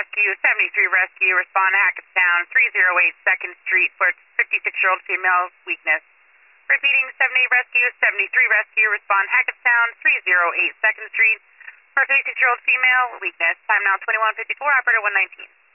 Rescue, 73 Rescue, respond to Hackettstown, 308 2nd Street for 56-year-old female weakness. Repeating, 78 Rescue, 73 Rescue, respond Hackettstown, 308 2nd Street for 56-year-old female weakness. Time now 21:54, operator 119.